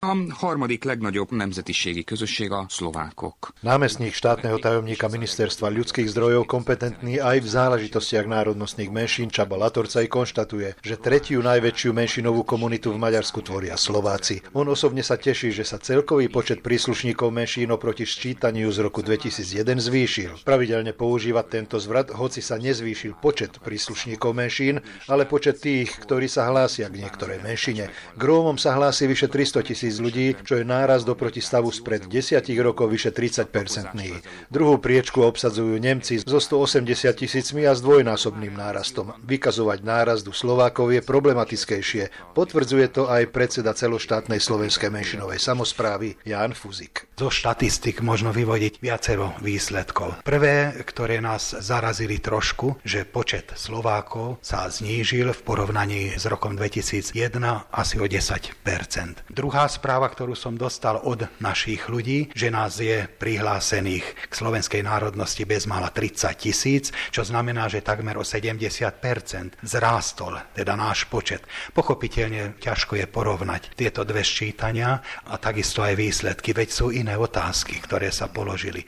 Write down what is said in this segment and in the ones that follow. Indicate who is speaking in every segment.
Speaker 1: A harmadik legnagyobb nemzetiségi közösség a szlovákok.
Speaker 2: Námestník štátneho tajomníka Ministerstva ľudských zdrojov, kompetentný aj v záležitostiach národnostných menšín Csaba Latorcaj konštatuje, že tretiu najväčšiu menšinovú komunitu v Maďarsku tvoria Slováci. On osobne sa teší, že sa celkový počet príslušníkov menšín oproti sčítaniu z roku 2001 zvýšil. Pravidelne používať tento zvrat, hoci sa nezvýšil počet príslušníkov menšín, ale počet tých, ktorí sa hlásia k niektorej menšine. K Rómom sa hlási vyše 300 000 ľudí, čo je nárast oproti stavu spred 10 rokov vyše 30%. Druhú priečku obsadzujú Nemci so 180 000 a s dvojnásobným nárastom. Vykazovať nárast u Slovákov je problematickejšie. Potvrdzuje to aj predseda celoštátnej slovenskej menšinovej samosprávy Ján Fuzik.
Speaker 3: Zo štatistik možno vyvodiť viacero výsledkov. Prvé, ktoré nás zarazili trošku, že počet Slovákov sa znížil v porovnaní s rokom 2001 asi o 10%. Druhá správa, ktorú som dostal od našich ľudí, že nás je prihlásených k slovenskej národnosti bezmála 30 000, čo znamená, že takmer o 70% zrástol, teda náš počet. Pochopiteľne ťažko je porovnať tieto dve sčítania a takisto aj výsledky, veď sú iné otázky, ktoré sa položili.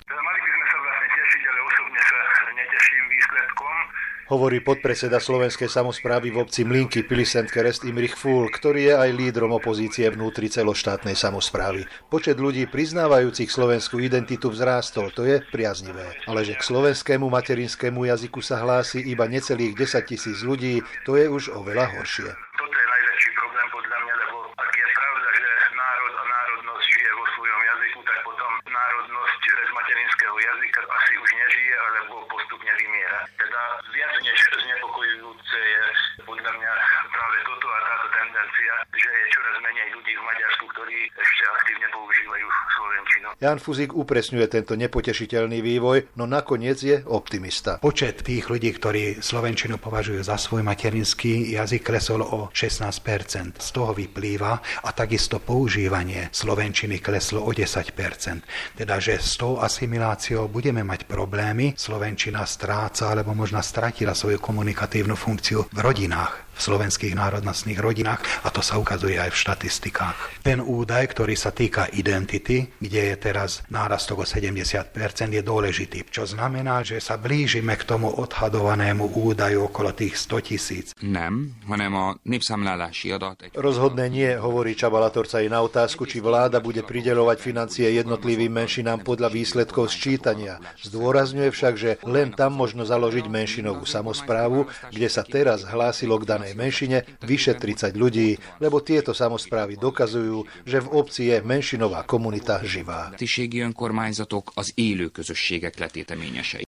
Speaker 2: Hovorí podpredseda slovenskej samosprávy v obci Mlynky Pilisent-Kerest Imrich Fúl, ktorý je aj lídrom opozície vnútri celoštátnej samosprávy. Počet ľudí priznávajúcich slovenskú identitu vzrástol, to je priaznivé. Ale že k slovenskému materinskému jazyku sa hlási iba necelých 10 000 ľudí, to je už oveľa horšie.
Speaker 4: Toto je najväčší problém podľa mňa, lebo ak je pravda, že národ a národnosť žije vo svojom jazyku, tak potom národnosť bez materinského jazyka asi už nežije, alebo postupne vymiera. Teda viac než znepokojujúce je podľa mňa práve toto a táto tendencia, že je čoraz menej ľudí v Maďarsku, ktorí ešte aktívne používajú slovenčinu.
Speaker 2: Ján Fuzik upresňuje tento nepotešiteľný vývoj, no nakoniec je optimista.
Speaker 3: Počet tých ľudí, ktorí slovenčinu považujú za svoj materinský jazyk, klesol o 16%. Z toho vyplýva a takisto používanie slovenčiny kleslo o 10%. Teda, že s tou asimiláciou budeme mať problémy, slovenčina stráca alebo možno stratila svoju komunikatívnu funkciu v rodinách, v slovenských národnostných rodinách, a to sa ukazuje aj v štatistikách. Ten údaj, ktorý sa týka identity, kde je teraz nárastok o 70%, je dôležitý, čo znamená, že sa blížime k tomu odhadovanému údaju okolo tých 100 000.
Speaker 1: Nem, hanem a népszámlálási adat.
Speaker 2: Rozhodne nie, hovorí Csaba Latorcaj na otázku, či vláda bude prideľovať financie jednotlivým menšinám podľa výsledkov sčítania. Zdôrazňuje však, že len tam možno založiť menšinovú samosprávu, kde sa teraz hlásilo k danej menšine vyše 30 ľudí, lebo tieto samosprávy dokazujú, že v obci je menšinová komunita živá.
Speaker 1: Önkormányzatok az élő közösségek letéteményesei.